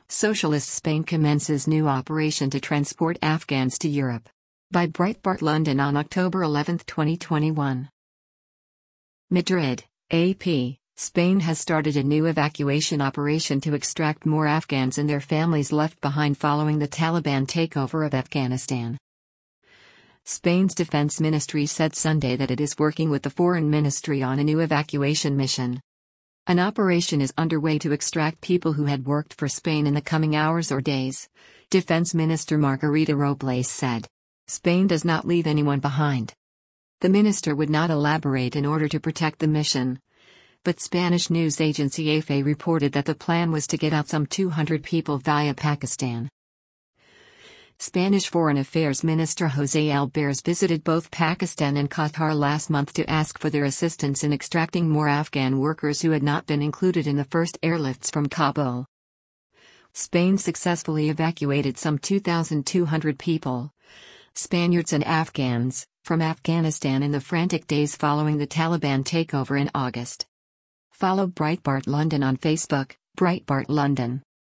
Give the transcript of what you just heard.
Socialist Spain commences new operation to transport Afghans to Europe. By Breitbart London on October 11, 2021. Madrid, AP. Spain has started a new evacuation operation to extract more Afghans and their families left behind following the Taliban takeover of Afghanistan. Spain's defense ministry said Sunday that it is working with the foreign ministry on a new evacuation mission. An operation is underway to extract people who had worked for Spain in the coming hours or days, Defense Minister Margarita Robles said. Spain does not leave anyone behind. The minister would not elaborate in order to protect the mission. But Spanish news agency EFE reported that the plan was to get out some 200 people via Pakistan. Spanish Foreign Affairs Minister José Albares visited both Pakistan and Qatar last month to ask for their assistance in extracting more Afghan workers who had not been included in the first airlifts from Kabul. Spain successfully evacuated some 2,200 people, Spaniards and Afghans, from Afghanistan in the frantic days following the Taliban takeover in August. Follow Breitbart London on Facebook, Breitbart London.